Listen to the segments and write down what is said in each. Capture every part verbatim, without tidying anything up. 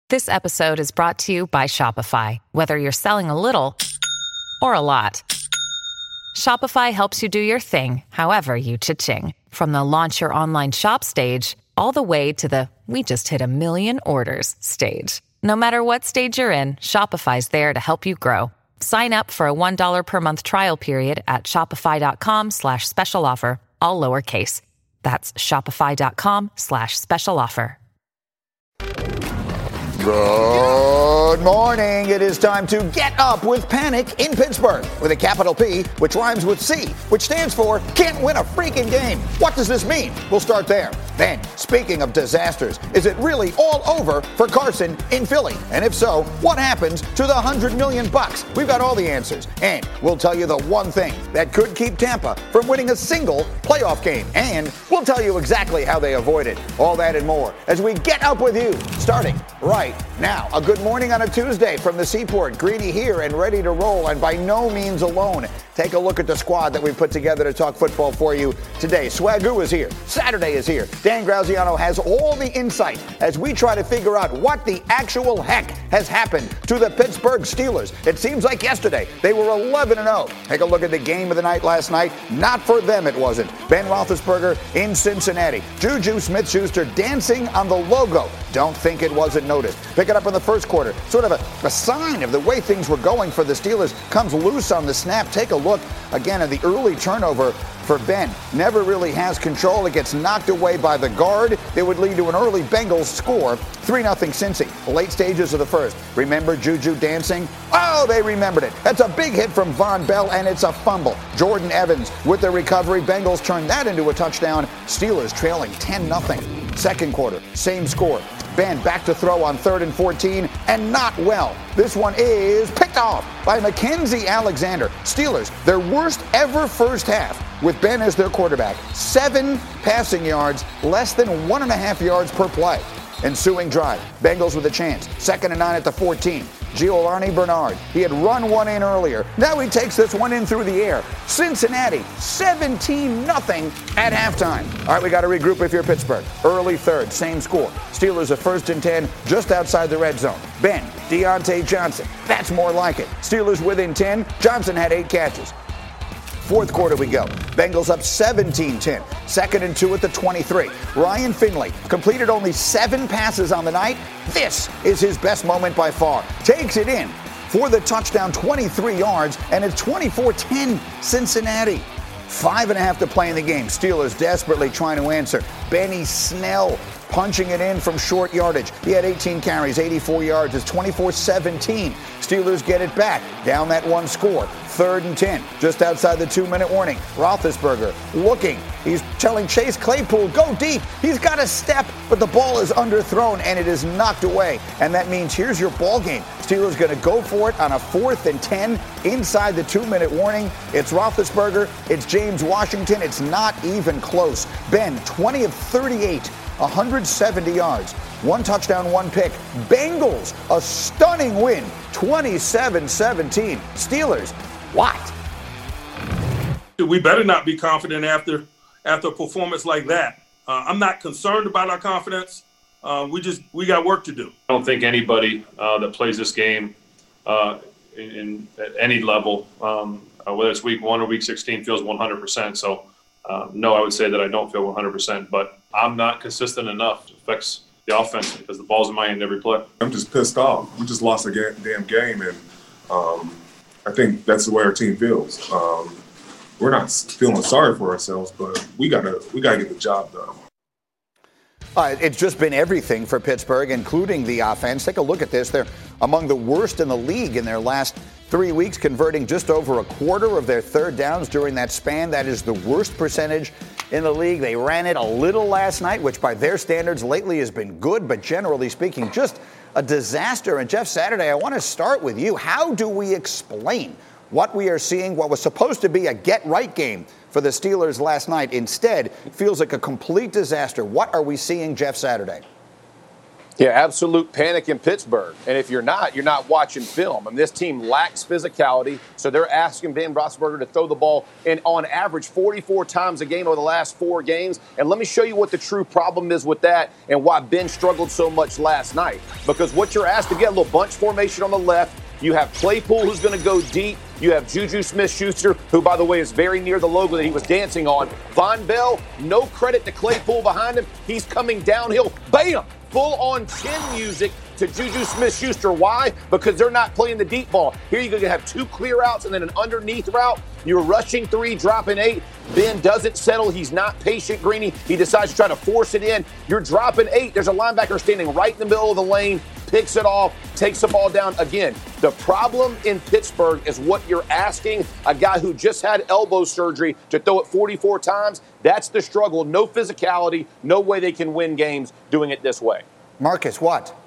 This episode is brought to you by Shopify. Whether you're selling a little or a lot, Shopify helps you do your thing, however you cha-ching. From the launch your online shop stage, all the way to the we just hit a million orders stage. No matter what stage you're in, Shopify's there to help you grow. Sign up for a one dollar per month trial period at shopify.com slash special offer, all lowercase. That's shopify.com slash special offer. Good morning. It is time to get up with panic in Pittsburgh with a capital P, which rhymes with C, which stands for can't win a freaking game. What does this mean? We'll start there. Then, speaking of disasters, is it really all over for Carson in Philly? And if so, what happens to the one hundred million bucks? We've got all the answers. And we'll tell you the one thing that could keep Tampa from winning a single playoff game. And we'll tell you exactly how they avoid it. All that and more as we get up with you, starting right now. A good morning on a Tuesday from the Seaport. Greedy here and ready to roll, and by no means alone. Take a look at the squad that we put together to talk football for you today. Swagoo is here. Saturday is here. Dan Graziano has all the insight as we try to figure out what the actual heck has happened to the Pittsburgh Steelers. It seems like yesterday they were eleven and oh. Take a look at the game of the night last night. Not for them, it wasn't. Ben Roethlisberger in Cincinnati. Juju Smith-Schuster dancing on the logo. Don't think it wasn't noticed. Pick it up in the first quarter. Sort of a, a sign of the way things were going for the Steelers. Comes loose on the snap. Take a look again at the early turnover for Ben. Never really has control. It gets knocked away by the guard. It would lead to an early Bengals score. three nothing Cincy. Late stages of the first. Remember Juju dancing? Oh, they remembered it. That's a big hit from Von Bell, and it's a fumble. Jordan Evans with the recovery. Bengals turn that into a touchdown. Steelers trailing ten nothing. Second quarter, same score. Ben back to throw on third and fourteen, and not well. This one is picked off by Mackenzie Alexander. Steelers, their worst ever first half with Ben as their quarterback. Seven passing yards, less than one and a half yards per play. Ensuing drive, Bengals with a chance. Second and nine at the fourteen. Giovanni Bernard. He had run one in earlier. Now he takes this one in through the air. Cincinnati, seventeen nothing at halftime. All right, we got to regroup if you're Pittsburgh. Early third, same score. Steelers are first and ten, just outside the red zone. Ben, Deontay Johnson. That's more like it. Steelers within ten. Johnson had eight catches. Fourth quarter we go. Bengals up seventeen ten. Second and two at the twenty-three. Ryan Finley completed only seven passes on the night. This is his best moment by far. Takes it in for the touchdown, twenty-three yards, and it's twenty-four ten Cincinnati. Five and a half to play in the game. Steelers desperately trying to answer. Benny Snell punching it in from short yardage. He had eighteen carries, eighty-four yards. It's twenty-four seventeen. Steelers get it back. Down that one score. Third and ten, just outside the two-minute warning. Roethlisberger looking. He's telling Chase Claypool, go deep. He's got a step, but the ball is underthrown, and it is knocked away. And that means here's your ball game. Steelers going to go for it on a fourth and ten inside the two-minute warning. It's Roethlisberger. It's James Washington. It's not even close. Ben, twenty of thirty-eight. one hundred seventy yards, one touchdown, one pick. Bengals, a stunning win, twenty-seven seventeen. Steelers, what? We better not be confident after after a performance like that. Uh, I'm not concerned about our confidence. Uh, we just we got work to do. I don't think anybody uh, that plays this game uh, in, in at any level, um, uh, whether it's week one or week sixteen, feels one hundred percent. So. Uh, no, I would say that I don't feel one hundred percent, but I'm not consistent enough. It affects the offense because the ball's in my hand every play. I'm just pissed off. We just lost a ga- damn game, and um, I think that's the way our team feels. Um, we're not feeling sorry for ourselves, but we gotta we gotta get the job done. Uh, it's just been everything for Pittsburgh, including the offense. Take a look at this. They're among the worst in the league in their last three weeks, converting just over a quarter of their third downs during that span. That is the worst percentage in the league. They ran it a little last night, which by their standards lately has been good, but generally speaking, just a disaster. And Jeff Saturday, I want to start with you. How do we explain what we are seeing, what was supposed to be a get-right game for the Steelers last night? Instead, feels like a complete disaster. What are we seeing, Jeff Saturday? Yeah, absolute panic in Pittsburgh. And if you're not, you're not watching film. I mean, this team lacks physicality, so they're asking Ben Roethlisberger to throw the ball in on average forty-four times a game over the last four games. And let me show you what the true problem is with that and why Ben struggled so much last night. Because what you're asked to get, a little bunch formation on the left. You have Claypool, who's going to go deep. You have Juju Smith-Schuster, who, by the way, is very near the logo that he was dancing on. Von Bell, no credit to Claypool behind him. He's coming downhill. Bam! Full-on chin music to Juju Smith-Schuster. Why? Because they're not playing the deep ball. Here you're going to have two clear outs and then an underneath route. You're rushing three, dropping eight. Ben doesn't settle. He's not patient, Greeny. He decides to try to force it in. You're dropping eight. There's a linebacker standing right in the middle of the lane, picks it off, takes the ball down again. The problem in Pittsburgh is what you're asking a guy who just had elbow surgery to throw it forty-four times. That's the struggle. No physicality, no way they can win games doing it this way. Marcus, what?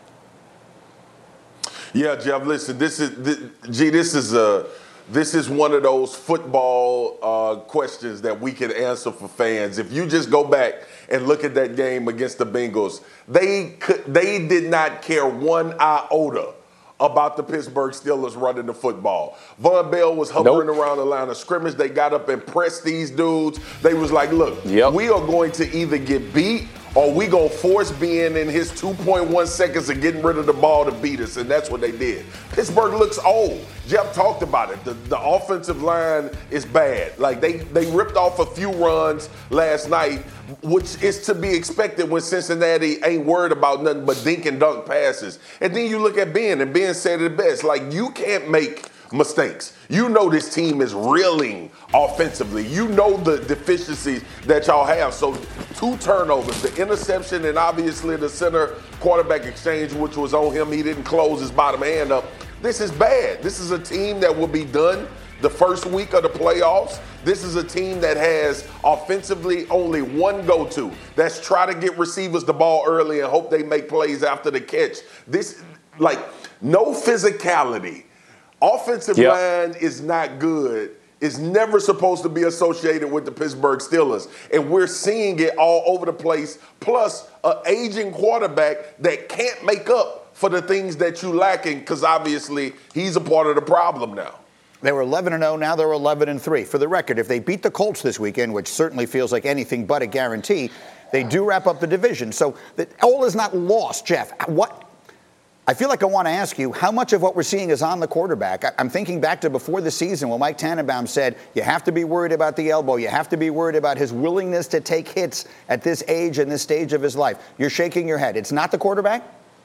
Yeah, Jeff, listen, this is, this, gee, this is a, this is one of those football uh, questions that we can answer for fans. If you just go back and look at that game against the Bengals, they could, they did not care one iota about the Pittsburgh Steelers running the football. Von Bell was hovering nope. around the line of scrimmage. They got up and pressed these dudes. They was like, look, yep. we are going to either get beat or we going to force Ben in his two point one seconds of getting rid of the ball to beat us, and that's what they did. Pittsburgh looks old. Jeff talked about it. The, the offensive line is bad. Like, they, they ripped off a few runs last night, which is to be expected when Cincinnati ain't worried about nothing but dink and dunk passes. And then you look at Ben, and Ben said it best. Like, you can't make mistakes. You know this team is reeling offensively. You know the deficiencies that y'all have. So two turnovers, the interception and obviously the center quarterback exchange, which was on him. He didn't close his bottom hand up. This is bad. This is a team that will be done the first week of the playoffs. This is a team that has offensively only one go-to. That's try to get receivers the ball early and hope they make plays after the catch. This, like, no physicality. Offensive yep. line is not good. It's never supposed to be associated with the Pittsburgh Steelers. And we're seeing it all over the place. Plus, an aging quarterback that can't make up for the things that you lacking, because obviously he's a part of the problem now. They were eleven and oh, now they're eleven and three. For the record, if they beat the Colts this weekend, which certainly feels like anything but a guarantee, they do wrap up the division. So that all is not lost, Jeff. What? I feel like I want to ask you, how much of what we're seeing is on the quarterback? I'm thinking back to before the season when Mike Tannenbaum said, you have to be worried about the elbow. You have to be worried about his willingness to take hits at this age and this stage of his life. You're shaking your head. It's not the quarterback?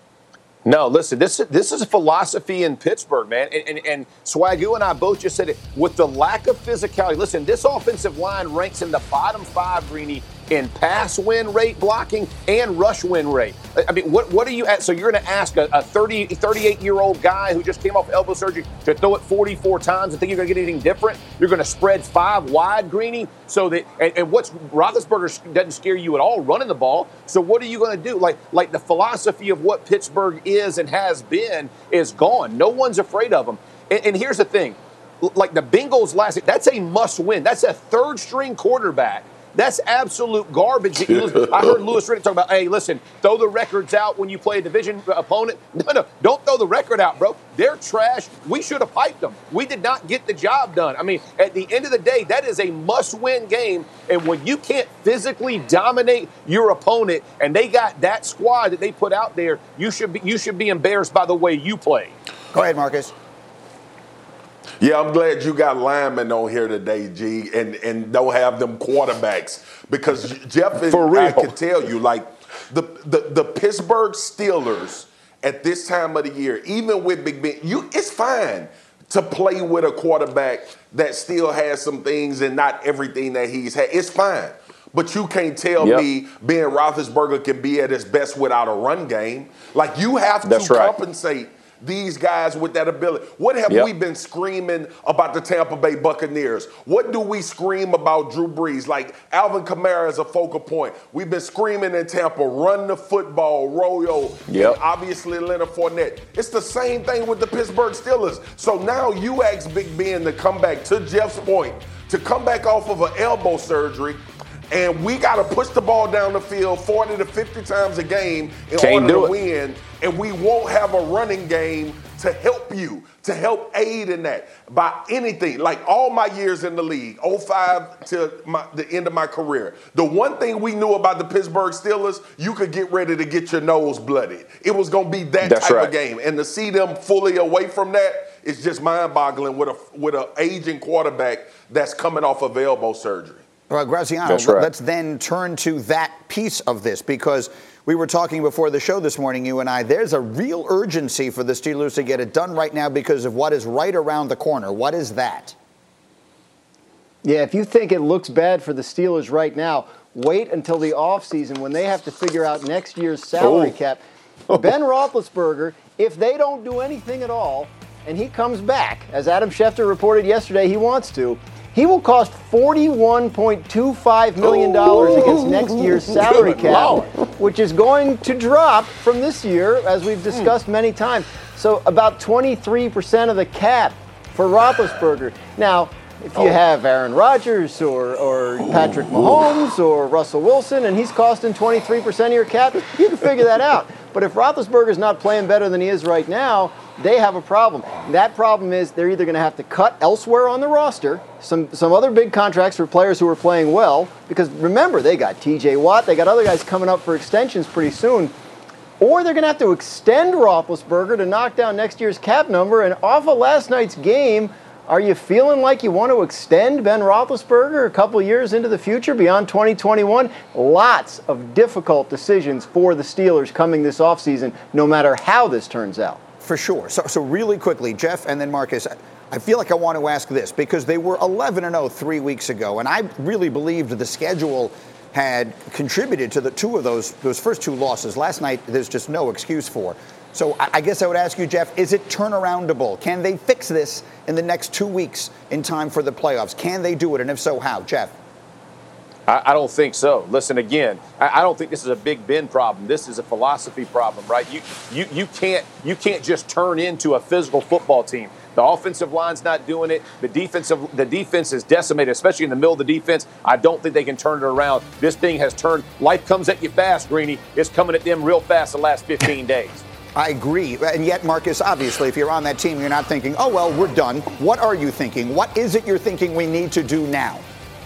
No, listen, this, this is a philosophy in Pittsburgh, man. And, and, and Swag, you and I both just said it. With the lack of physicality, listen, this offensive line ranks in the bottom five, Greeny, in pass win rate blocking and rush win rate. I mean, what what are you at? So you're going to ask a, a thirty, thirty-eight-year-old guy who just came off elbow surgery to throw it forty-four times and think you're going to get anything different? You're going to spread five wide, Greeny? So that, and, and what's Roethlisberger doesn't scare you at all running the ball. So what are you going to do? Like, like the philosophy of what Pittsburgh is and has been is gone. No one's afraid of them. And, and here's the thing. Like the Bengals last week, that's a must win. That's a third string quarterback. That's absolute garbage. I heard Louis Riddick talk about, hey, listen, throw the records out when you play a division opponent. No, no, don't throw the record out, bro. They're trash. We should have piped them. We did not get the job done. I mean, at the end of the day, that is a must-win game. And when you can't physically dominate your opponent and they got that squad that they put out there, you should be, you should be embarrassed by the way you play. Go ahead, Marcus. Yeah, I'm glad you got linemen on here today, G, and, and don't have them quarterbacks. Because Jeff and I can tell you, like, the, the, the Pittsburgh Steelers at this time of the year, even with Big Ben, you it's fine to play with a quarterback that still has some things and not everything that he's had. It's fine. But you can't tell yep. me Ben Roethlisberger can be at his best without a run game. Like, you have That's to right. compensate these guys with that ability. What have yep. we been screaming about the Tampa Bay Buccaneers? What do we scream about Drew Brees? Like, Alvin Kamara is a focal point. We've been screaming in Tampa, run the football, Royo, yep. and obviously Leonard Fournette. It's the same thing with the Pittsburgh Steelers. So now you ask Big Ben to come back, to Jeff's point, to come back off of an elbow surgery And we got to push the ball down the field forty to fifty times a game in Can't order to do it. win. And we won't have a running game to help you, to help aid in that by anything. Like all my years in the league, oh five to my, the end of my career, the one thing we knew about the Pittsburgh Steelers, you could get ready to get your nose blooded. It was going to be that That's type right. of game. And to see them fully away from that, it's just mind-boggling with a with an aging quarterback that's coming off of elbow surgery. Well, Graziano, That's right. let's then turn to that piece of this, because we were talking before the show this morning, you and I, there's a real urgency for the Steelers to get it done right now because of what is right around the corner. What is that? Yeah, if you think it looks bad for the Steelers right now, wait until the offseason when they have to figure out next year's salary Oh. cap. Ben Roethlisberger, if they don't do anything at all, and he comes back, as Adam Schefter reported yesterday he wants to, he will cost forty-one point two five million dollars against next year's salary cap, which is going to drop from this year, as we've discussed many times. So about twenty-three percent of the cap for Roethlisberger. Now, if you have Aaron Rodgers or, or Patrick Mahomes or Russell Wilson and he's costing twenty-three percent of your cap, you can figure that out. But if Roethlisberger's not playing better than he is right now, they have a problem. That problem is they're either going to have to cut elsewhere on the roster, some some other big contracts for players who are playing well, because remember, they got T J Watt, they got other guys coming up for extensions pretty soon, or they're going to have to extend Roethlisberger to knock down next year's cap number. And off of last night's game, are you feeling like you want to extend Ben Roethlisberger a couple years into the future beyond twenty twenty-one? Lots of difficult decisions for the Steelers coming this offseason, no matter how this turns out. For sure. So, so really quickly, Jeff and then Marcus, I feel like I want to ask this because they were eleven and oh three weeks ago, and I really believed the schedule had contributed to the two of those those first two losses. Last night, there's just no excuse for. So I guess I would ask you, Jeff, is it turnaroundable? Can they fix this in the next two weeks in time for the playoffs? Can they do it? And if so, how? Jeff? I, I don't think so. Listen, again, I, I don't think this is a Big Ben problem. This is a philosophy problem, right? You, you, you can't you can't just turn into a physical football team. The offensive line's not doing it. The defensive the defense is decimated, especially in the middle of the defense. I don't think they can turn it around. This thing has turned. Life comes at you fast, Greeny. It's coming at them real fast the last fifteen days. I agree. And yet, Marcus, obviously, if you're on that team, you're not thinking, oh, well, we're done. What are you thinking? What is it you're thinking we need to do now?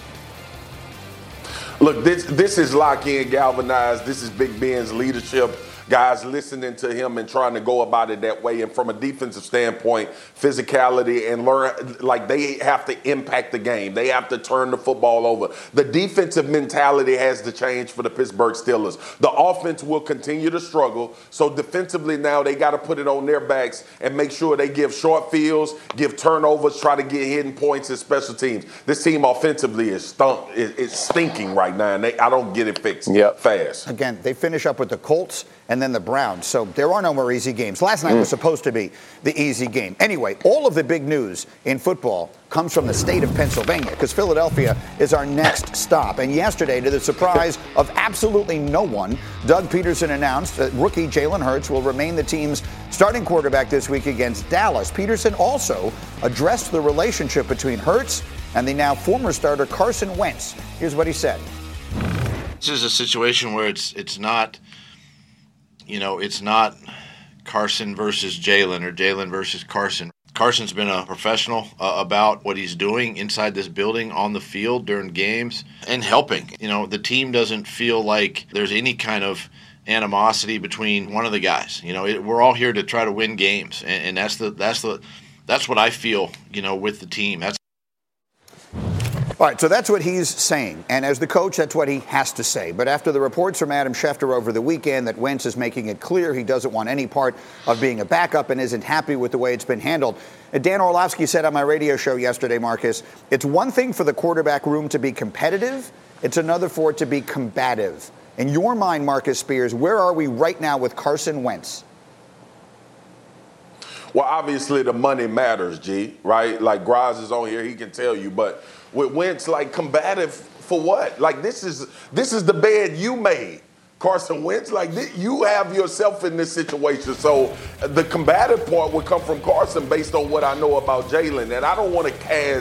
Look, this this is lock-in, galvanized. This is Big Ben's leadership. Guys listening to him and trying to go about it that way. And from a defensive standpoint, physicality and learn, like they have to impact the game. They have to turn the football over. The defensive mentality has to change for the Pittsburgh Steelers. The offense will continue to struggle. So defensively now they got to put it on their backs and make sure they give short fields, give turnovers, try to get hidden points in special teams. This team offensively is stunk, it's stinking right now, and they, I don't get it fixed yep. fast. Again, they finish up with the Colts and then the Browns. So there are no more easy games. Last night mm. was supposed to be the easy game. Anyway, all of the big news in football comes from the state of Pennsylvania because Philadelphia is our next stop. And yesterday, to the surprise of absolutely no one, Doug Peterson announced that rookie Jalen Hurts will remain the team's starting quarterback this week against Dallas. Peterson also addressed the relationship between Hurts and the now former starter Carson Wentz. Here's what he said. This is a situation where it's it's not You know, it's not Carson versus Jalen or Jalen versus Carson. Carson's been a professional uh, about what he's doing inside this building, on the field, during games, and helping. You know, the team doesn't feel like there's any kind of animosity between one of the guys. You know, it, we're all here to try to win games, and, and that's the that's the that's what I feel. You know, with the team. That's All right, so that's what he's saying. And as the coach, that's what he has to say. But after the reports from Adam Schefter over the weekend that Wentz is making it clear he doesn't want any part of being a backup and isn't happy with the way it's been handled, Dan Orlovsky said on my radio show yesterday, Marcus, it's one thing for the quarterback room to be competitive. It's another for it to be combative. In your mind, Marcus Spears, where are we right now with Carson Wentz? Well, obviously the money matters, G, right? Like Graz is on here, he can tell you. But with Wentz, like combative for what? Like this is this is the bed you made, Carson Wentz. Like this, you have yourself in this situation. So the combative part would come from Carson based on what I know about Jalen. And I don't want to cast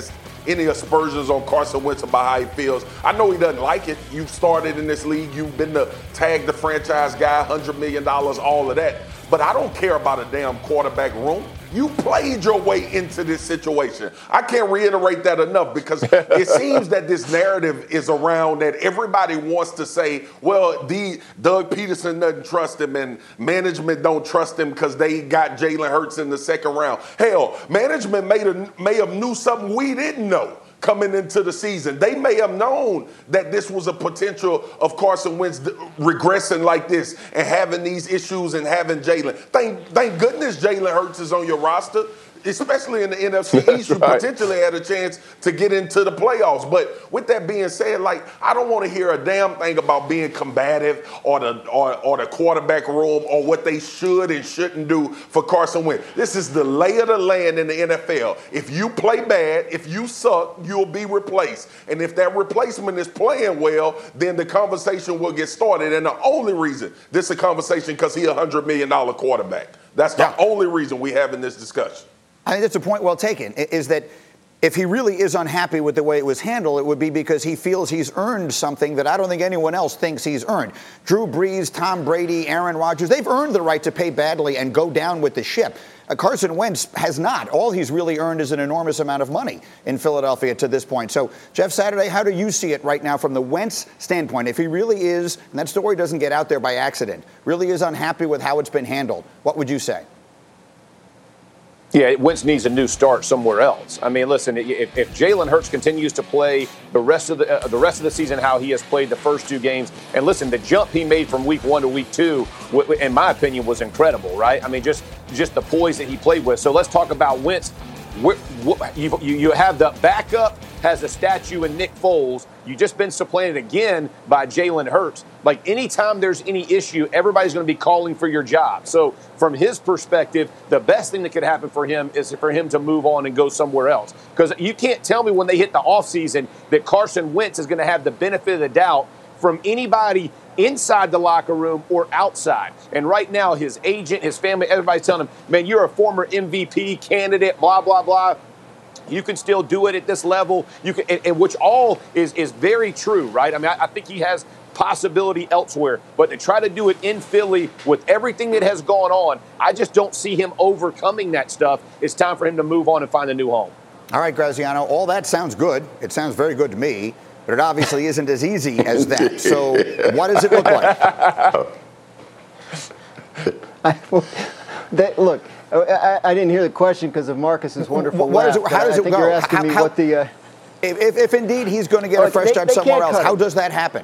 any aspersions on Carson Wentz about how he feels. I know he doesn't like it. You've started in this league. You've been the tag the franchise guy, one hundred million dollars, all of that. But I don't care about a damn quarterback room. You played your way into this situation. I can't reiterate that enough because it seems that this narrative is around that everybody wants to say, well, the Doug Peterson doesn't trust him and management don't trust him because they got Jalen Hurts in the second round. Hell, management may have, may have knew something we didn't know coming into the season. They may have known that this was a potential of Carson Wentz regressing like this and having these issues and having Jalen. Thank, thank goodness Jalen Hurts is on your roster, especially in the N F C East. You right. potentially had a chance to get into the playoffs. But with that being said, like, I don't want to hear a damn thing about being combative or the or, or the quarterback room or what they should and shouldn't do for Carson Wentz. This is the lay of the land in the N F L. If you play bad, if you suck, you'll be replaced. And if that replacement is playing well, then the conversation will get started. And the only reason this is a conversation because he's a one hundred million dollars quarterback. That's the yeah. only reason we're having this discussion. I think that's a point well taken, is that if he really is unhappy with the way it was handled, it would be because he feels he's earned something that I don't think anyone else thinks he's earned. Drew Brees, Tom Brady, Aaron Rodgers, they've earned the right to pay badly and go down with the ship. Uh, Carson Wentz has not. All he's really earned is an enormous amount of money in Philadelphia to this point. So, Jeff Saturday, how do you see it right now from the Wentz standpoint? If he really is, and that story doesn't get out there by accident, really is unhappy with how it's been handled, what would you say? Yeah, Wentz needs a new start somewhere else. I mean, listen, if, if Jalen Hurts continues to play the rest of the uh, the rest of the season how he has played the first two games, and listen, the jump he made from week one to week two, w- w- in my opinion, was incredible, right? I mean, just just the poise that he played with. So let's talk about Wentz. We're, you, you have the backup has a statue in Nick Foles. You've just been supplanted again by Jalen Hurts. Like, anytime there's any issue, everybody's going to be calling for your job. So from his perspective, the best thing that could happen for him is for him to move on and go somewhere else. Because you can't tell me when they hit the offseason that Carson Wentz is going to have the benefit of the doubt from anybody inside the locker room or outside. And right now, his agent, his family, everybody's telling him, man, you're a former M V P candidate, blah, blah, blah. You can still do it at this level. You can, and, and which all is, is very true, right? I mean, I, I think he has possibility elsewhere. But to try to do it in Philly with everything that has gone on, I just don't see him overcoming that stuff. It's time for him to move on and find a new home. All right, Graziano, all that sounds good. It sounds very good to me. But it obviously isn't as easy as that. So what does it look like? I, that, look, I, I didn't hear the question because of Marcus's wonderful what laugh. Is it, how does I it think go? You're asking how, me how, what the... Uh, if, if indeed he's going to get look, a fresh they, start they somewhere else, how him. does that happen?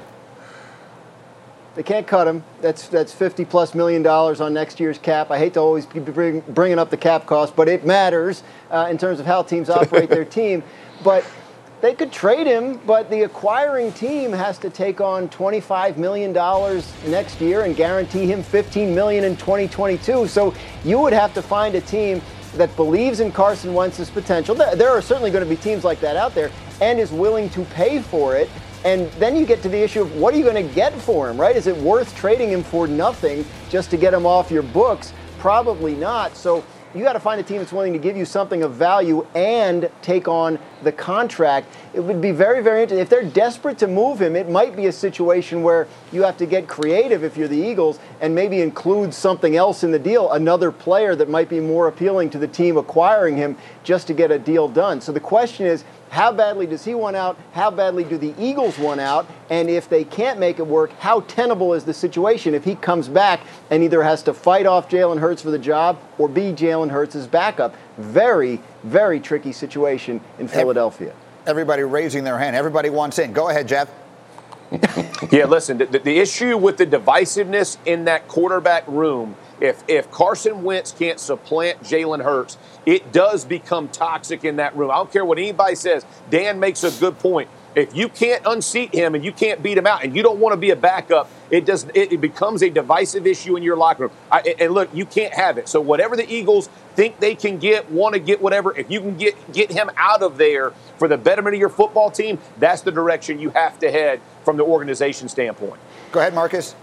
They can't cut him. That's that's fifty plus million dollars on next year's cap. I hate to always be bring, bringing up the cap cost, but it matters uh, in terms of how teams operate their team. But they could trade him, but the acquiring team has to take on twenty-five million dollars next year and guarantee him fifteen million dollars in twenty twenty-two. So you would have to find a team that believes in Carson Wentz's potential. There are certainly going to be teams like that out there and is willing to pay for it. And then you get to the issue of what are you going to get for him, right? Is it worth trading him for nothing just to get him off your books? Probably not. So you got to find a team that's willing to give you something of value and take on the contract. It would be very, very interesting. If they're desperate to move him, it might be a situation where you have to get creative if you're the Eagles and maybe include something else in the deal, another player that might be more appealing to the team acquiring him just to get a deal done. So the question is, how badly does he want out? How badly do the Eagles want out? And if they can't make it work, how tenable is the situation if he comes back and either has to fight off Jalen Hurts for the job or be Jalen Hurts' backup? Very, very tricky situation in Philadelphia. Everybody raising their hand. Everybody wants in. Go ahead, Jeff. Yeah, listen, the, the issue with the divisiveness in that quarterback room, if if Carson Wentz can't supplant Jalen Hurts, it does become toxic in that room. I don't care what anybody says. Dan makes a good point. If you can't unseat him and you can't beat him out and you don't want to be a backup, it does. It, it becomes a divisive issue in your locker room. I, and look, you can't have it. So whatever the Eagles think they can get, want to get whatever, if you can get, get him out of there for the betterment of your football team, that's the direction you have to head from the organization standpoint. Go ahead, Marcus.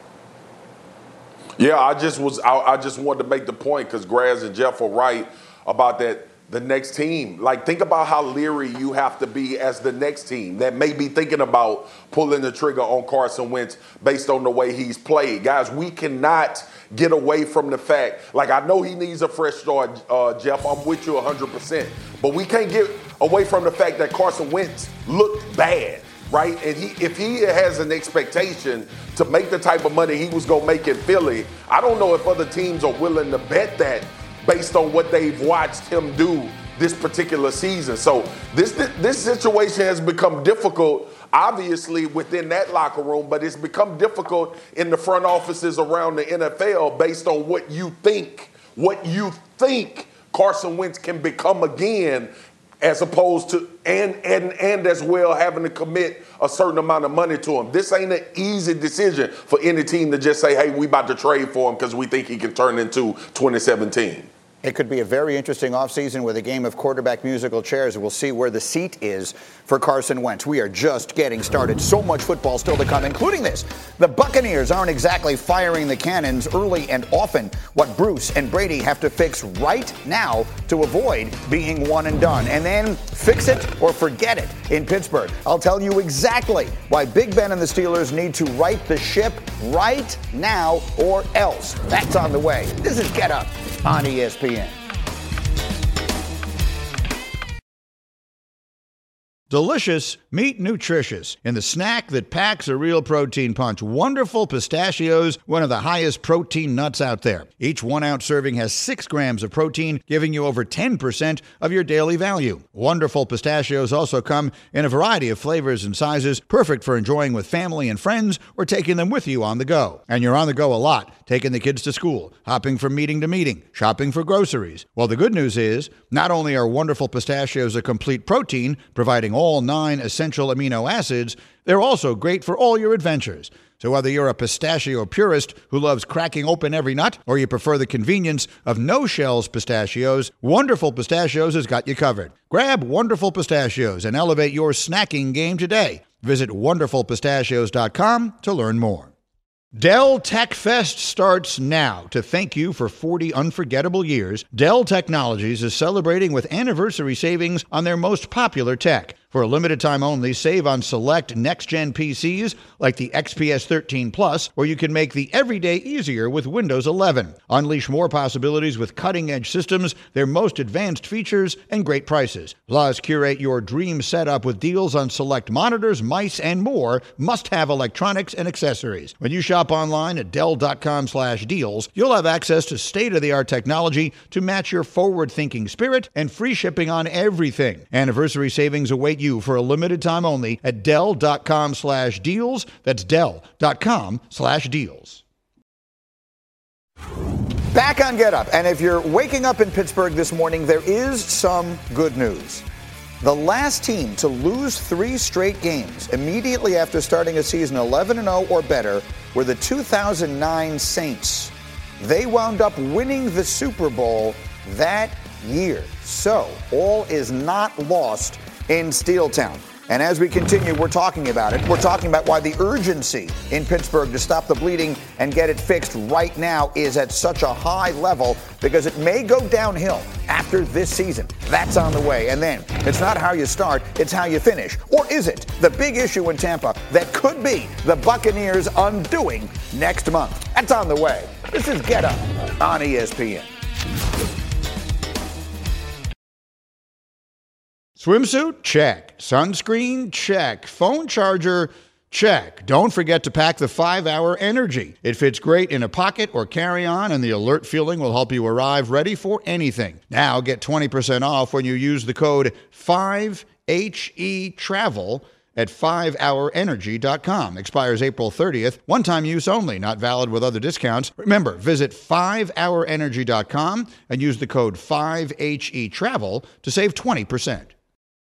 Yeah, I just was. I, I just wanted to make the point because Graz and Jeff are right about that. the next team. Like, think about how leery you have to be as the next team that may be thinking about pulling the trigger on Carson Wentz based on the way he's played. Guys, we cannot get away from the fact, like, I know he needs a fresh start, uh, Jeff. I'm with you one hundred percent. But we can't get away from the fact that Carson Wentz looked bad, right? And he, if he has an expectation to make the type of money he was going to make in Philly, I don't know if other teams are willing to bet that based on what they've watched him do this particular season. So this this situation has become difficult, obviously, within that locker room, but it's become difficult in the front offices around the N F L based on what you think, what you think Carson Wentz can become again, as opposed to, and and and as well having to commit a certain amount of money to him. This ain't an easy decision for any team to just say, hey, we about to trade for him because we think he can turn into twenty seventeen. It could be a very interesting offseason with a game of quarterback musical chairs. We'll see where the seat is for Carson Wentz. We are just getting started. So much football still to come, including this. The Buccaneers aren't exactly firing the cannons early and often. What Bruce and Brady have to fix right now to avoid being one and done. And then fix it or forget it in Pittsburgh. I'll tell you exactly why Big Ben and the Steelers need to right the ship right now or else. That's on the way. This is Get Up on E S P N. Delicious, meet nutritious. In the snack that packs a real protein punch, Wonderful Pistachios, one of the highest protein nuts out there. Each one-ounce serving has six grams of protein, giving you over ten percent of your daily value. Wonderful Pistachios also come in a variety of flavors and sizes, perfect for enjoying with family and friends or taking them with you on the go. And you're on the go a lot, taking the kids to school, hopping from meeting to meeting, shopping for groceries. Well, the good news is, not only are Wonderful Pistachios a complete protein, providing all nine essential amino acids, they're also great for all your adventures. So whether you're a pistachio purist who loves cracking open every nut, or you prefer the convenience of no-shells pistachios, Wonderful Pistachios has got you covered. Grab Wonderful Pistachios and elevate your snacking game today. Visit wonderful pistachios dot com to learn more. Dell Tech Fest starts now. To thank you for forty unforgettable years, Dell Technologies is celebrating with anniversary savings on their most popular tech. For a limited time only, save on select next-gen P Cs like the X P S thirteen Plus, or you can make the everyday easier with Windows eleven. Unleash more possibilities with cutting-edge systems, their most advanced features, and great prices. Plus, curate your dream setup with deals on select monitors, mice, and more must-have electronics and accessories. When you shop online at Dell dot com slash deals, you'll have access to state-of-the-art technology to match your forward-thinking spirit and free shipping on everything. Anniversary savings await you for a limited time only at Dell dot com slash deals. That's Dell dot com slash deals. Back on Get Up. And if you're waking up in Pittsburgh this morning, there is some good news. The last team to lose three straight games immediately after starting a season eleven and oh or better were the two thousand nine Saints. They wound up winning the Super Bowl that year. So all is not lost in Steeltown. And as we continue, we're talking about it. We're talking about why the urgency in Pittsburgh to stop the bleeding and get it fixed right now is at such a high level, because it may go downhill after this season. That's on the way. And then it's not how you start, it's how you finish. Or is it the big issue in Tampa that could be the Buccaneers' undoing next month? That's on the way. This is Get Up on E S P N. Swimsuit? Check. Sunscreen? Check. Phone charger? Check. Don't forget to pack the five hour Energy. It fits great in a pocket or carry-on, and the alert feeling will help you arrive ready for anything. Now get twenty percent off when you use the code five H E travel at five hour energy dot com. Expires April thirtieth. One-time use only, not valid with other discounts. Remember, visit five hour energy dot com and use the code five H E travel to save twenty percent.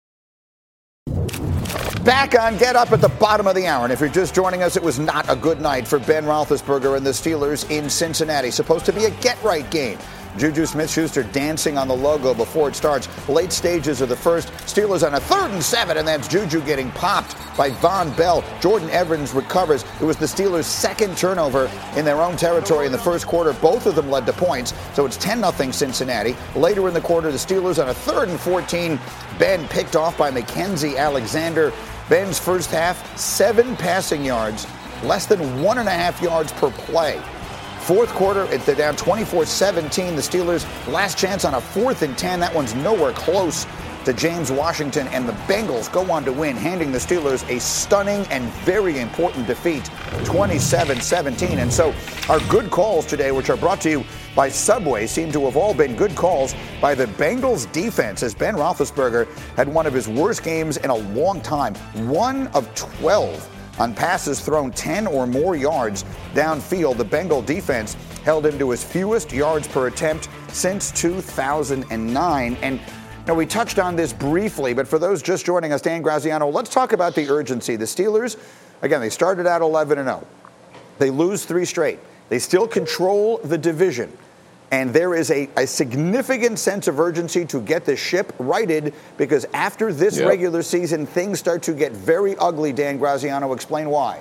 Back on Get Up at the bottom of the hour. And if you're just joining us, it was not a good night for Ben Roethlisberger and the Steelers in Cincinnati. Supposed to be a get-right game. Juju Smith-Schuster dancing on the logo before it starts. Late stages of the first. Steelers on a third and seven, and that's Juju getting popped by Von Bell. Jordan Evans recovers. It was the Steelers' second turnover in their own territory in the first quarter. Both of them led to points, so it's ten nothing Cincinnati. Later in the quarter, the Steelers on a third and fourteen. Ben picked off by Mackenzie Alexander. Ben's first half, seven passing yards, less than one and a half yards per play. Fourth quarter, they're down twenty-four seventeen. The Steelers' last chance on a fourth and ten. That one's nowhere close to James Washington, and the Bengals go on to win, handing the Steelers a stunning and very important defeat, twenty-seven seventeen. And so our good calls today, which are brought to you by Subway, seem to have all been good calls by the Bengals defense, as Ben Roethlisberger had one of his worst games in a long time, one of twelve on passes thrown ten or more yards downfield. The Bengal defense held him to his fewest yards per attempt since two thousand nine. And now, we touched on this briefly, but for those just joining us, Dan Graziano, let's talk about the urgency. The Steelers, again, they started out eleven and oh. They lose three straight. They still control the division. And there is a, a significant sense of urgency to get the ship righted, because after this yep. regular season, things start to get very ugly. Dan Graziano, explain why.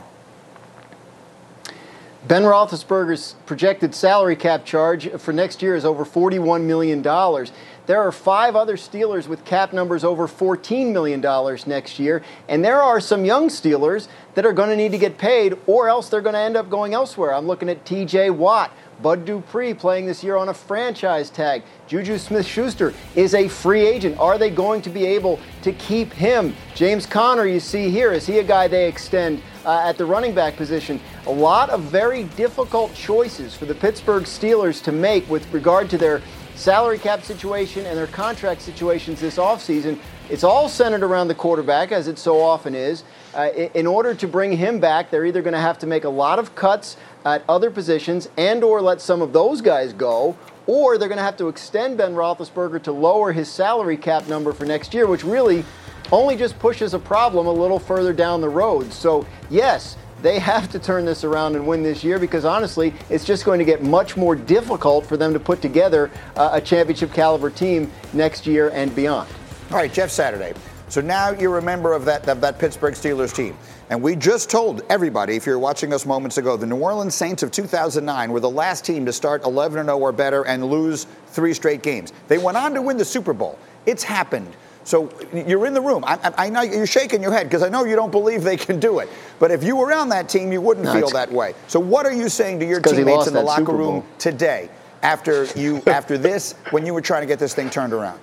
Ben Roethlisberger's projected salary cap charge for next year is over forty-one million dollars. There are five other Steelers with cap numbers over fourteen million dollars next year, and there are some young Steelers that are going to need to get paid, or else they're going to end up going elsewhere. I'm looking at T J Watt, Bud Dupree playing this year on a franchise tag. Juju Smith-Schuster is a free agent. Are they going to be able to keep him? James Conner, you see here, is he a guy they extend uh, at the running back position? A lot of very difficult choices for the Pittsburgh Steelers to make with regard to their salary cap situation and their contract situations this offseason. It's all centered around the quarterback, as it so often is. Uh, in order to bring him back, they're either going to have to make a lot of cuts at other positions and or let some of those guys go, or they're going to have to extend Ben Roethlisberger to lower his salary cap number for next year, which really only just pushes a problem a little further down the road. So, yes, they have to turn this around and win this year, because honestly, it's just going to get much more difficult for them to put together uh, a championship caliber team next year and beyond. All right, Jeff Saturday. So now you're a member of that, of that Pittsburgh Steelers team. And we just told everybody, if you're watching us moments ago, the New Orleans Saints of two thousand nine were the last team to start eleven and oh or better and lose three straight games. They went on to win the Super Bowl. It's happened. So you're in the room. I, I know you're shaking your head because I know you don't believe they can do it. But if you were on that team, you wouldn't no, feel that way. So what are you saying to your teammates in the locker room today after you after this, when you were trying to get this thing turned around?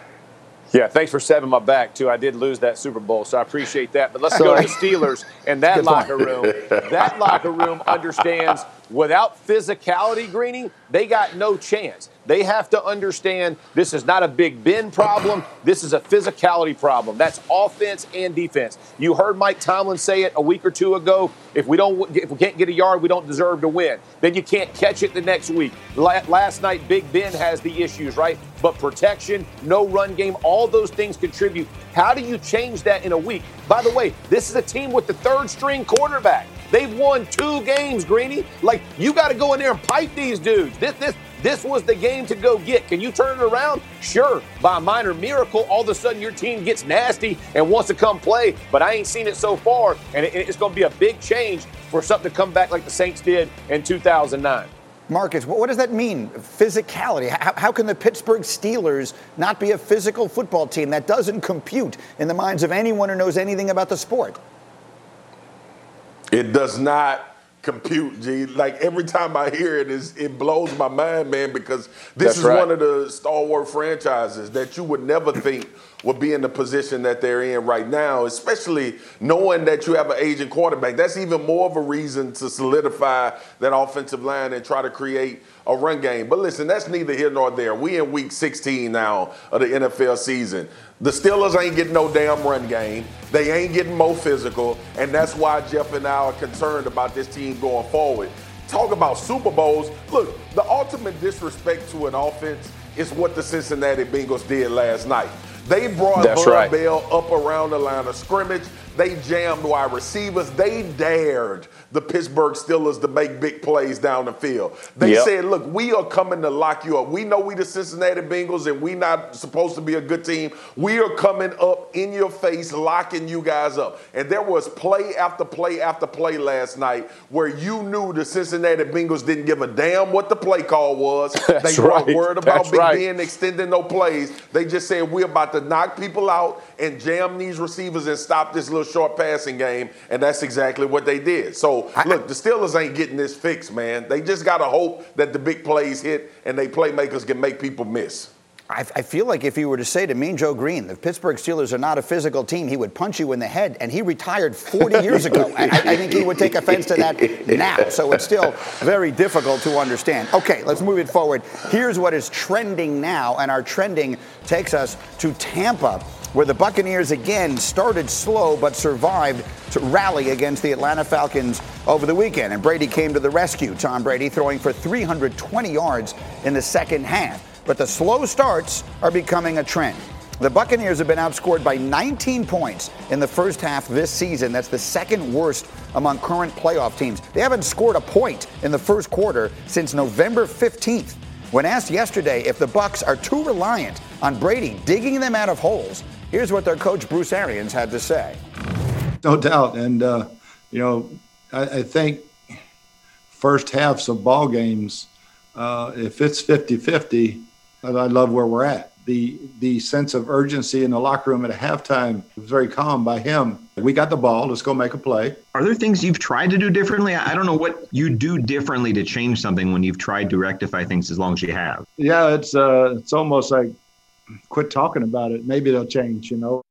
Yeah, thanks for saving my back, too. I did lose that Super Bowl, so I appreciate that. But let's go to the Steelers and that locker room. That locker room understands without physicality, Greeny, they got no chance. They have to understand this is not a Big Ben problem. This is a physicality problem. That's offense and defense. You heard Mike Tomlin say it a week or two ago. If we don't, if we can't get a yard, we don't deserve to win. Then you can't catch it the next week. Last night, Big Ben has the issues, right? But protection, no run game, all those things contribute. How do you change that in a week? By the way, this is a team with the third string quarterback. They've won two games, Greeny. Like, you got to go in there and pipe these dudes. This, this, this was the game to go get. Can you turn it around? Sure. By a minor miracle, all of a sudden your team gets nasty and wants to come play. But I ain't seen it so far, and it, it's going to be a big change for something to come back like the Saints did in two thousand nine. Marcus, what does that mean, physicality? How, how can the Pittsburgh Steelers not be a physical football team? That doesn't compute in the minds of anyone who knows anything about the sport. It does not compute, G. Like, every time I hear it, is it blows my mind, man, because this That's is right. one of the stalwart franchises that you would never think would be in the position that they're in right now, especially knowing that you have an aging quarterback. That's even more of a reason to solidify that offensive line and try to create a run game. But listen, that's neither here nor there. We in week sixteen now of the N F L season. The Steelers ain't getting no damn run game. They ain't getting more physical, and that's why Jeff and I are concerned about this team going forward. Talk about Super Bowls. Look, the ultimate disrespect to an offense is what the Cincinnati Bengals did last night. They brought Von Bell up around the line of scrimmage. They jammed wide receivers. They dared the Pittsburgh Steelers to make big plays down the field. They Yep. said, look, we are coming to lock you up. We know we the Cincinnati Bengals and we not supposed to be a good team. We are coming up in your face, locking you guys up. And there was play after play after play last night where you knew the Cincinnati Bengals didn't give a damn what the play call was. That's They weren't right. worried about That's Big right. Ben extending no plays. They just said, we're about to knock people out and jam these receivers and stop this little short passing game. And that's exactly what they did. So, I, look, the Steelers ain't getting this fixed, man. They just got to hope that the big plays hit and they playmakers can make people miss. I, I feel like if you were to say to Mean Joe Green, the Pittsburgh Steelers are not a physical team, he would punch you in the head, and he retired forty years ago. I, I think he would take offense to that now. So it's still very difficult to understand. Okay, let's move it forward. Here's what is trending now, and our trending takes us to Tampa, where the Buccaneers again started slow but survived to rally against the Atlanta Falcons over the weekend. And Brady came to the rescue. Tom Brady throwing for three hundred twenty yards in the second half. But the slow starts are becoming a trend. The Buccaneers have been outscored by nineteen points in the first half this season. That's the second worst among current playoff teams. They haven't scored a point in the first quarter since November fifteenth. When asked yesterday if the Bucs are too reliant on Brady digging them out of holes, here's what their coach Bruce Arians had to say. No doubt. And, uh, you know, I, I think first halves of ball games, uh, if it's fifty-fifty, I love where we're at. The the sense of urgency in the locker room at halftime was very calm by him. We got the ball. Let's go make a play. Are there things you've tried to do differently? I don't know what you do differently to change something when you've tried to rectify things as long as you have. Yeah, it's uh, it's almost like quit talking about it. Maybe they'll change, you know.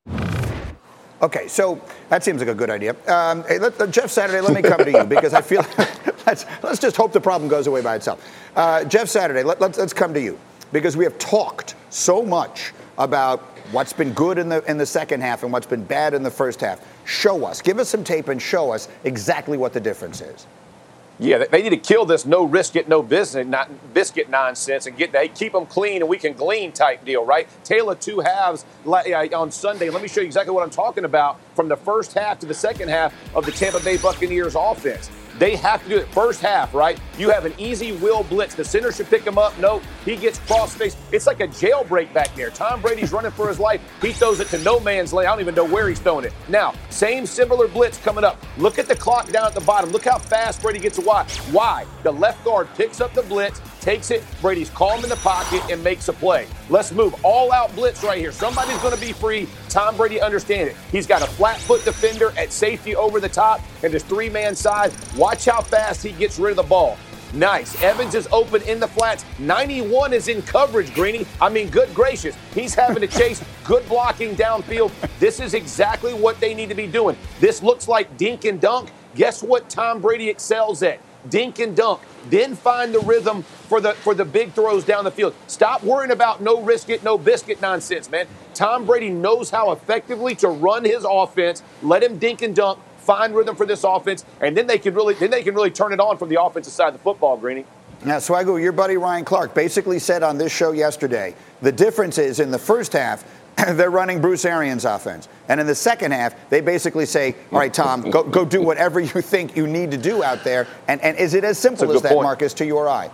Okay, so that seems like a good idea. Um, hey, let, uh, Jeff Saturday, let me come to you because I feel let's let's just hope the problem goes away by itself. Uh, Jeff Saturday, let, let's let's come to you because we have talked so much about what's been good in the in the second half and what's been bad in the first half. Show us, give us some tape and show us exactly what the difference is. Yeah, they need to kill this no risk it, no business, not biscuit nonsense and get they keep them clean and we can glean type deal, right? Tale of two halves on Sunday. Let me show you exactly what I'm talking about from the first half to the second half of the Tampa Bay Buccaneers offense. They have to do it first half, right? You have an easy will blitz. The center should pick him up. No, he gets cross face. It's like a jailbreak back there. Tom Brady's running for his life. He throws it to no man's land. I don't even know where he's throwing it. Now, same similar blitz coming up. Look at the clock down at the bottom. Look how fast Brady gets away. Why? The left guard picks up the blitz, takes it. Brady's calm in the pocket and makes a play. Let's move. All-out blitz right here. Somebody's going to be free. Tom Brady understands it. He's got a flat-foot defender at safety over the top and his three-man side. Watch how fast he gets rid of the ball. Nice. Evans is open in the flats. ninety-one is in coverage, Greeny. I mean, good gracious. He's having to chase. Good blocking downfield. This is exactly what they need to be doing. This looks like dink and dunk. Guess what Tom Brady excels at? Dink and dunk. Then find the rhythm for the for the big throws down the field. Stop worrying about no risk it, no biscuit nonsense, man. Tom Brady knows how effectively to run his offense. Let him dink and dunk. Find rhythm for this offense, and then they can really then they can really turn it on from the offensive side of the football, Greeny. Now, Swagoo, your buddy Ryan Clark basically said on this show yesterday, the difference is in the first half, they're running Bruce Arians' offense. And in the second half, they basically say, all right, Tom, go, go do whatever you think you need to do out there. And, and is it as simple as that, point. Marcus, to your eye?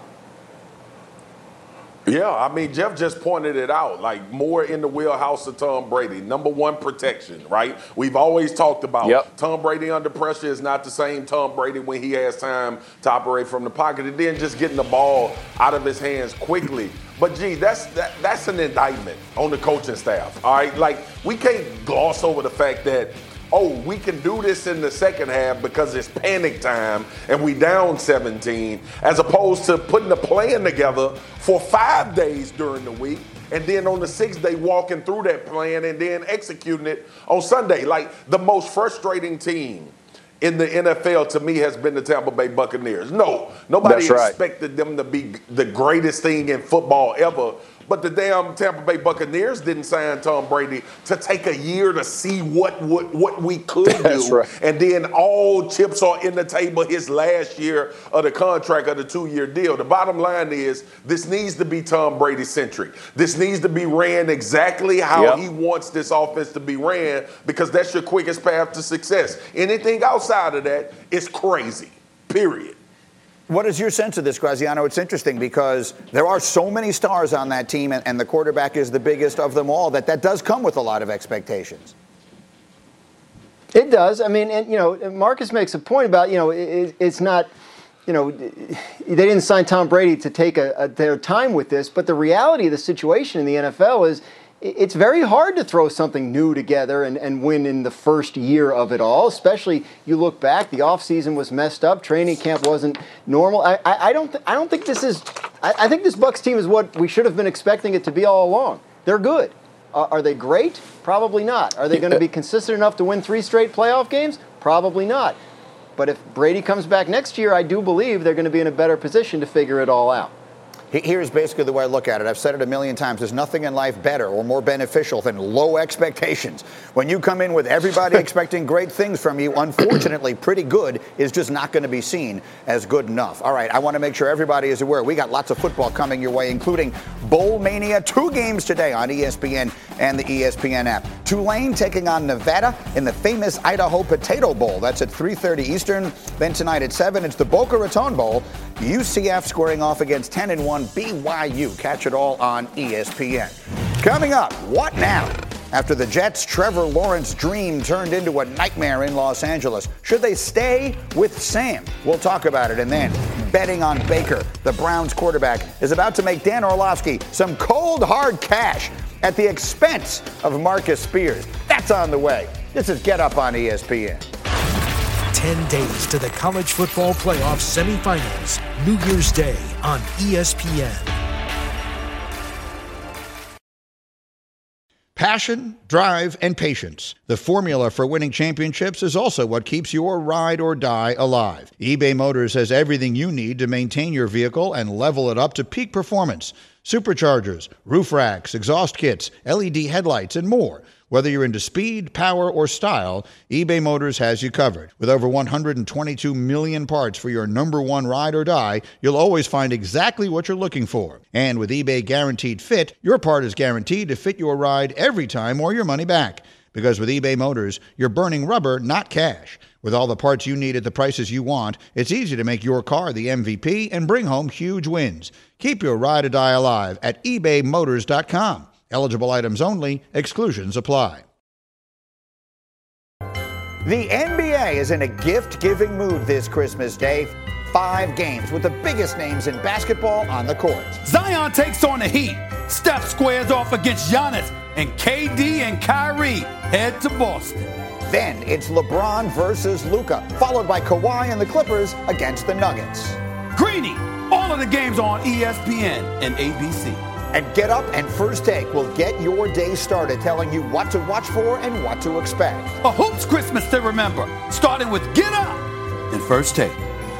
Yeah, I mean, Jeff just pointed it out, like more in the wheelhouse of Tom Brady. Number one, protection, right? We've always talked about yep. Tom Brady under pressure is not the same Tom Brady when he has time to operate from the pocket and then just getting the ball out of his hands quickly. But, gee, that's that, that's an indictment on the coaching staff, all right? Like, we can't gloss over the fact that, oh, we can do this in the second half because it's panic time and we down seventeen, as opposed to putting a plan together for five days during the week and then on the sixth day walking through that plan and then executing it on Sunday. Like, the most frustrating team in the N F L to me has been the Tampa Bay Buccaneers. No, nobody That's right. expected them to be the greatest thing in football ever, But the damn Tampa Bay Buccaneers didn't sign Tom Brady to take a year to see what what, what we could That's do. Right. And then all chips are in the table his last year of the contract of the two-year deal. The bottom line is this needs to be Tom Brady-centric. This needs to be ran exactly how Yep. he wants this offense to be ran because that's your quickest path to success. Anything outside of that is crazy, period. What is your sense of this, Graziano? It's interesting because there are so many stars on that team, and, and the quarterback is the biggest of them all, that that does come with a lot of expectations. It does. I mean, and, you know, Marcus makes a point about, you know, it, it's not, you know, they didn't sign Tom Brady to take a, a, their time with this, but the reality of the situation in the N F L is it's very hard to throw something new together and, and win in the first year of it all, especially you look back, the offseason was messed up, training camp wasn't normal. I, I, I don't th- I don't think this is I, I think this Bucs team is what we should have been expecting it to be all along. They're good. Uh, are they great? Probably not. Are they going to be consistent enough to win three straight playoff games? Probably not. But if Brady comes back next year, I do believe they're going to be in a better position to figure it all out. Here's basically the way I look at it. I've said it a million times. There's nothing in life better or more beneficial than low expectations. When you come in with everybody expecting great things from you, unfortunately, pretty good is just not going to be seen as good enough. All right, I want to make sure everybody is aware. We got lots of football coming your way, including Bowl Mania. Two games today on E S P N and the E S P N app. Tulane taking on Nevada in the famous Idaho Potato Bowl. That's at three thirty Eastern. Then tonight at seven, it's the Boca Raton Bowl. U C F squaring off against ten and one B Y U. Catch it all on E S P N. Coming up, what now? After the Jets' Trevor Lawrence dream turned into a nightmare in Los Angeles, should they stay with Sam? We'll talk about it. And then, betting on Baker, the Browns quarterback, is about to make Dan Orlovsky some cold, hard cash at the expense of Marcus Spears. That's on the way. This is Get Up on E S P N. ten days to the college football playoff semifinals. New Year's Day on E S P N. Passion, drive, and patience. The formula for winning championships is also what keeps your ride or die alive. eBay Motors has everything you need to maintain your vehicle and level it up to peak performance. Superchargers, roof racks, exhaust kits, L E D headlights, and more. Whether you're into speed, power, or style, eBay Motors has you covered. With over one hundred twenty-two million parts for your number one ride or die, you'll always find exactly what you're looking for. And with eBay Guaranteed Fit, your part is guaranteed to fit your ride every time or your money back. Because with eBay Motors, you're burning rubber, not cash. With all the parts you need at the prices you want, it's easy to make your car the M V P and bring home huge wins. Keep your ride or die alive at ebay motors dot com. Eligible items only. Exclusions apply. The N B A is in a gift-giving mood this Christmas Day. Five games with the biggest names in basketball on the court. Zion takes on the Heat. Steph squares off against Giannis. And K D and Kyrie head to Boston. Then it's LeBron versus Luka, followed by Kawhi and the Clippers against the Nuggets. Greeny, all of the games on E S P N and A B C. And Get Up and First Take will get your day started telling you what to watch for and what to expect. A Hoops Christmas to remember, starting with Get Up and First Take.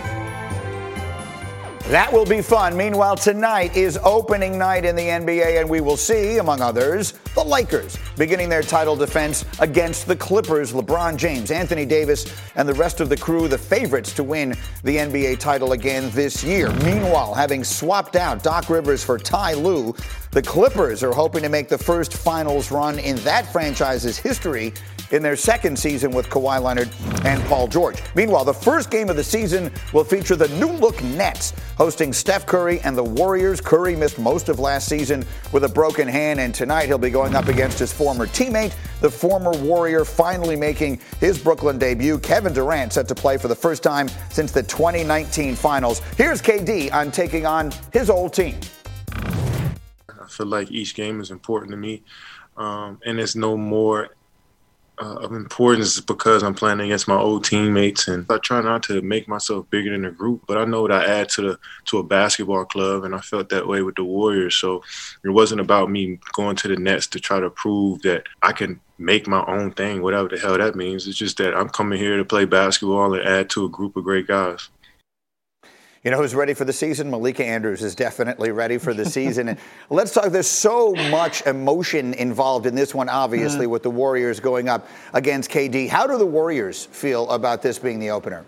That will be fun. Meanwhile, tonight is opening night in the N B A, and we will see, among others, the Lakers beginning their title defense against the Clippers. LeBron James, Anthony Davis, and the rest of the crew, the favorites to win the N B A title again this year. Meanwhile, having swapped out Doc Rivers for Ty Lue, the Clippers are hoping to make the first finals run in that franchise's history in their second season with Kawhi Leonard and Paul George. Meanwhile, the first game of the season will feature the new-look Nets hosting Steph Curry and the Warriors. Curry missed most of last season with a broken hand, and tonight he'll be going up against his former teammate, the former Warrior, finally making his Brooklyn debut. Kevin Durant set to play for the first time since the twenty nineteen finals. Here's K D on taking on his old team. I feel like each game is important to me, um, and it's no more uh, of importance because I'm playing against my old teammates. And I try not to make myself bigger than the group, but I know what I add to the to a basketball club, and I felt that way with the Warriors. So it wasn't about me going to the Nets to try to prove that I can make my own thing, whatever the hell that means. It's just that I'm coming here to play basketball and add to a group of great guys. You know who's ready for the season? Malika Andrews is definitely ready for the season. And let's talk, there's so much emotion involved in this one, obviously, mm. with the Warriors going up against K D. How do the Warriors feel about this being the opener?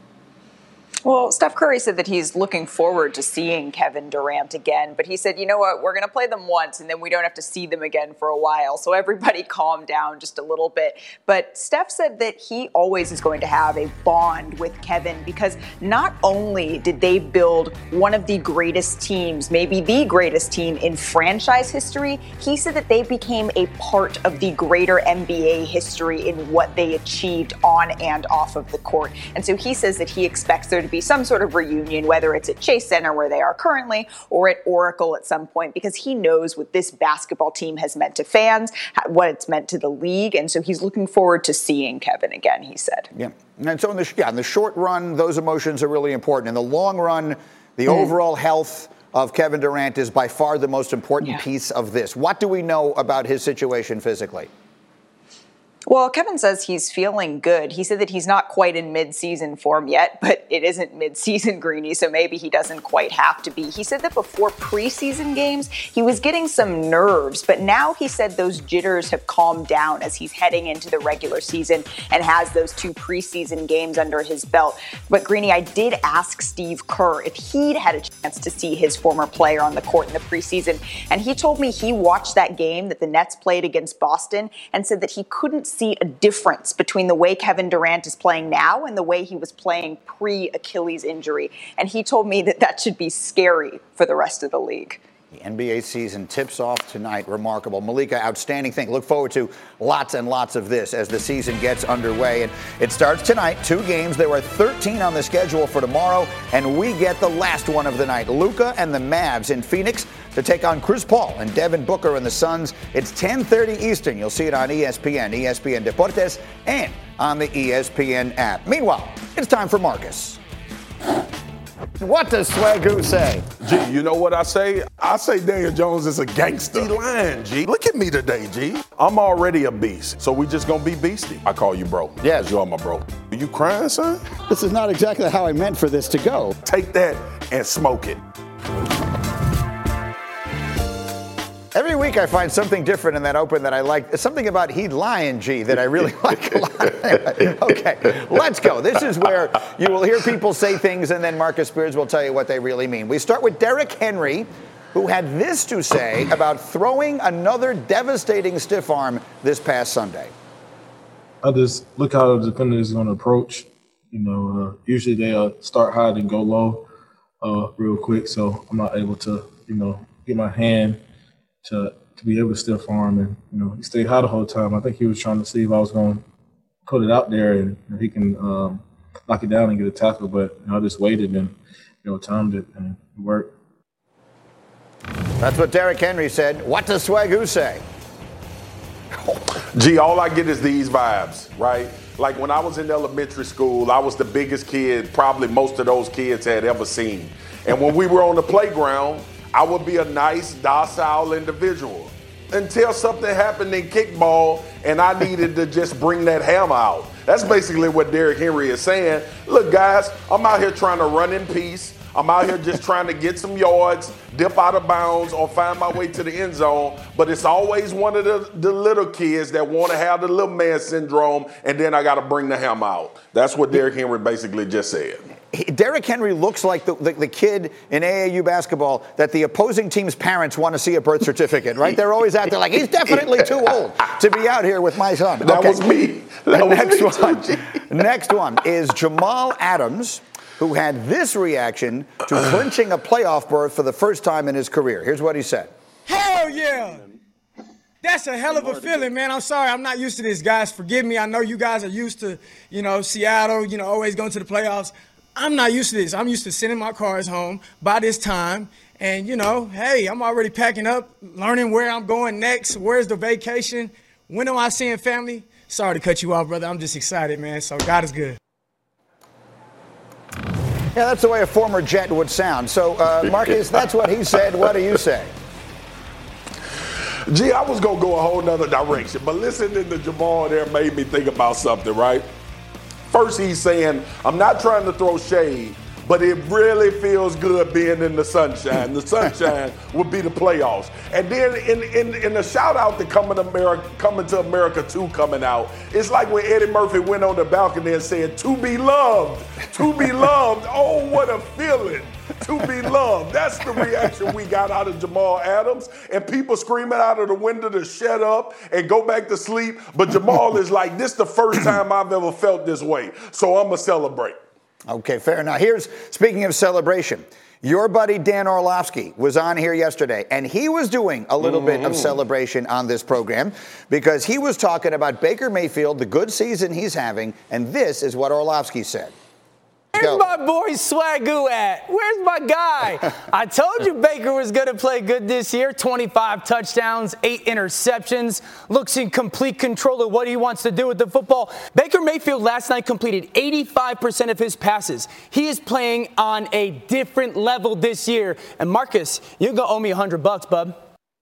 Well, Steph Curry said that he's looking forward to seeing Kevin Durant again, but he said, you know what, we're going to play them once and then we don't have to see them again for a while. So everybody calm down just a little bit. But Steph said that he always is going to have a bond with Kevin because not only did they build one of the greatest teams, maybe the greatest team in franchise history, he said that they became a part of the greater N B A history in what they achieved on and off of the court. And so he says that he expects there to be be some sort of reunion, whether it's at Chase Center where they are currently or at Oracle at some point, because he knows what this basketball team has meant to fans, what it's meant to the league. And so he's looking forward to seeing Kevin again, he said. Yeah. And so in the, yeah, in the short run, those emotions are really important. In the long run, the mm. overall health of Kevin Durant is by far the most important yeah. piece of this. What do we know about his situation physically? Well, Kevin says he's feeling good. He said that he's not quite in mid-season form yet, but it isn't mid-season, Greeny, so maybe he doesn't quite have to be. He said that before preseason games, he was getting some nerves, but now he said those jitters have calmed down as he's heading into the regular season and has those two preseason games under his belt. But, Greeny, I did ask Steve Kerr if he'd had a chance to see his former player on the court in the preseason, and he told me he watched that game that the Nets played against Boston and said that he couldn't see a difference between the way Kevin Durant is playing now and the way he was playing pre-Achilles injury. And he told me that that should be scary for the rest of the league. The N B A season tips off tonight. Remarkable. Malika, outstanding thing. Look forward to lots and lots of this as the season gets underway. And it starts tonight. Two games. There are thirteen on the schedule for tomorrow. And we get the last one of the night. Luka and the Mavs in Phoenix to take on Chris Paul and Devin Booker and the Suns. It's ten thirty Eastern. You'll see it on E S P N, E S P N Deportes, and on the E S P N app. Meanwhile, it's time for Marcus. What does Swagoo say? G, you know what I say? I say Daniel Jones is a gangster. He lying, G. Look at me today, G. I'm already a beast, so we just gonna be beastie. I call you bro. Yeah. You are my bro. Are you crying, son? This is not exactly how I meant for this to go. Take that and smoke it. Every week I find something different in that open that I like. It's something about he lying, G, that I really like a lot. Okay, let's go. This is where you will hear people say things and then Marcus Spears will tell you what they really mean. We start with Derrick Henry, who had this to say about throwing another devastating stiff arm this past Sunday. I just look how the defender is going to approach. You know, uh, usually they uh, start high and go low uh, real quick, so I'm not able to, you know, get my hand to to be able to stiff arm, and you know he stayed high the whole time. I think he was trying to see if I was going to put it out there and you know, he can um, knock it down and get a tackle. But you know, I just waited and you know timed it and it worked. That's what Derrick Henry said. What does Swagoo say? Gee, all I get is these vibes, right? Like when I was in elementary school, I was the biggest kid probably most of those kids had ever seen. And when we were on the playground, I would be a nice, docile individual until something happened in kickball and I needed to just bring that hammer out. That's basically what Derrick Henry is saying. Look, guys, I'm out here trying to run in peace. I'm out here just trying to get some yards, dip out of bounds, or find my way to the end zone. But it's always one of the, the little kids that want to have the little man syndrome, and then I got to bring the hammer out. That's what Derrick Henry basically just said. Derrick Henry looks like the, the, the kid in A A U basketball that the opposing team's parents want to see a birth certificate, right? They're always out there like, he's definitely too old to be out here with my son. That okay. was me. That was next me one, too, next one is Jamal Adams, who had this reaction to clinching a playoff berth for the first time in his career. Here's what he said. Hell yeah. That's a hell of a feeling, man. I'm sorry. I'm not used to this, guys. Forgive me. I know you guys are used to, you know, Seattle, you know, always going to the playoffs. I'm not used to this. I'm used to sending my cars home by this time. And, you know, hey, I'm already packing up, learning where I'm going next. Where's the vacation? When am I seeing family? Sorry to cut you off, brother. I'm just excited, man. So God is good. Yeah, that's the way a former Jet would sound. So, uh, Marcus, that's what he said. What do you say? Gee, I was going to go a whole nother direction, but listening to Jamal there made me think about something, right? First, he's saying, I'm not trying to throw shade, but it really feels good being in the sunshine. The sunshine would be the playoffs. And then in, in, in the shout out to Coming to America, Coming to America two coming out, it's like when Eddie Murphy went on the balcony and said, to be loved, to be loved. Oh, what a feeling. To be loved. That's the reaction we got out of Jamal Adams. And people screaming out of the window to shut up and go back to sleep. But Jamal is like, this is the first time I've ever felt this way. So I'm going to celebrate. Okay, fair. Now, here's, speaking of celebration, your buddy Dan Orlovsky was on here yesterday, and he was doing a little mm-hmm. bit of celebration on this program because he was talking about Baker Mayfield, the good season he's having, and this is what Orlovsky said. Where's Go. my boy Swagoo at? Where's my guy? I told you Baker was going to play good this year. twenty-five touchdowns, eight interceptions. Looks in complete control of what he wants to do with the football. Baker Mayfield last night completed eighty-five percent of his passes. He is playing on a different level this year. And Marcus, you're going to owe me a hundred bucks, bub.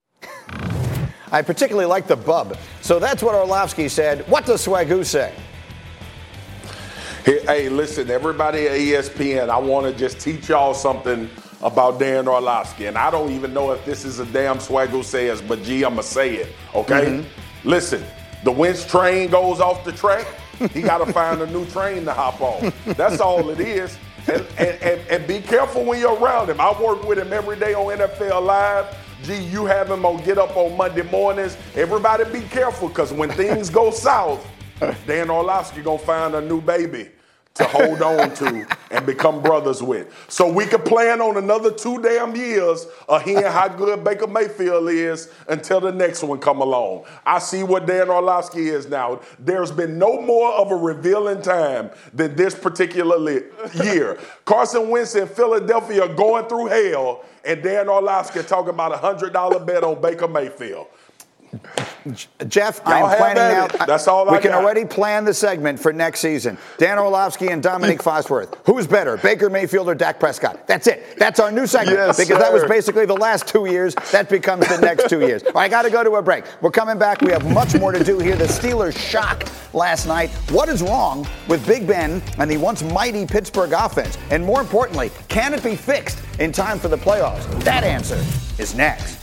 I particularly like the bub. So that's what Orlovsky said. What does Swagoo say? Hey, hey, listen, everybody at E S P N, I want to just teach y'all something about Dan Orlovsky. And I don't even know if this is a damn Swagoo says, but gee, I'm going to say it, okay? Mm-hmm. Listen, the Wentz train goes off the track. He got to find a new train to hop on. That's all it is. And, and, and, and be careful when you're around him. I work with him every day on N F L Live. Gee, you have him on Get Up on Monday mornings. Everybody be careful, because when things go south, Dan Orlovsky gonna find a new baby to hold on to and become brothers with. So we can plan on another two damn years of hearing how good Baker Mayfield is until the next one come along. I see what Dan Orlovsky is now. There's been no more of a revealing time than this particular li- year. Carson Wentz in Philadelphia are going through hell, and Dan Orlovsky talking about a one hundred dollars bet on Baker Mayfield. Jeff, Y'all I'm planning at out. It. That's all I We can got. already plan the segment for next season. Dan Orlovsky and Dominique Fosworth. Who's better, Baker Mayfield or Dak Prescott? That's it. That's our new segment. Yes, because sir. that was basically the last two years. That becomes the next two years. All right, I got to go to a break. We're coming back. We have much more to do here. The Steelers shocked last night. What is wrong with Big Ben and the once mighty Pittsburgh offense? And more importantly, can it be fixed in time for the playoffs? That answer is next.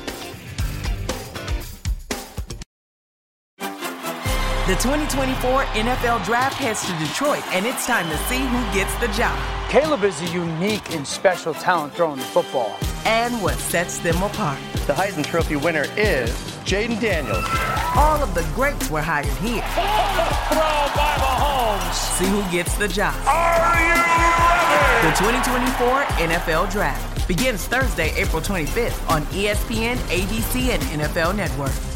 The twenty twenty-four N F L Draft heads to Detroit, and it's time to see who gets the job. Caleb is a unique and special talent throwing the football. And what sets them apart. The Heisman Trophy winner is Jaden Daniels. All of the greats were hired here. Throw by Mahomes. See who gets the job. Are you ready? The twenty twenty-four N F L Draft begins Thursday, April twenty-fifth on E S P N, A B C, and N F L Network.